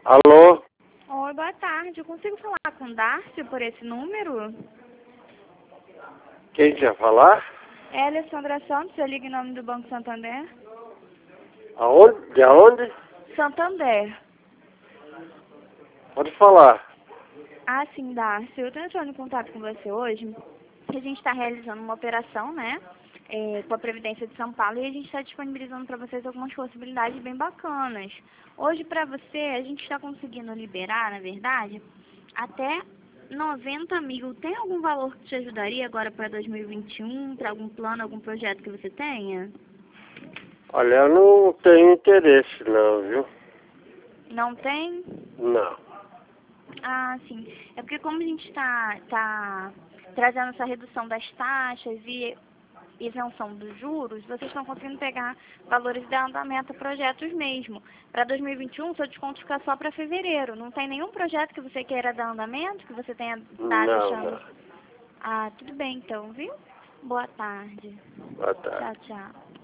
Alô? Oi, boa tarde. Eu consigo falar com o Darcy por esse número? Quem quer falar? É a Alessandra Santos, eu ligo em nome do Banco Santander. Aonde? De aonde? Santander. Pode falar. Ah, sim, Darcy. Eu estou entrando em contato com você hoje, que a gente está realizando uma operação, né? Com a Previdência de São Paulo, e a gente está disponibilizando para vocês algumas possibilidades bem bacanas. Hoje, para você, a gente está conseguindo liberar, na verdade, até 90 mil. Tem algum valor que te ajudaria agora para 2021, para algum plano, algum projeto que você tenha? Olha, eu não tenho interesse não, viu? Não tem? Não. Ah, sim. É porque como a gente tá trazendo essa redução das taxas e isenção dos juros, vocês estão conseguindo pegar valores de andamento a projetos mesmo. Para 2021, seu desconto fica só para fevereiro. Não tem nenhum projeto que você queira dar andamento, que você tenha tá Não, deixando... não. Ah, tudo bem então, viu? Boa tarde. Boa tarde. Tchau, tchau.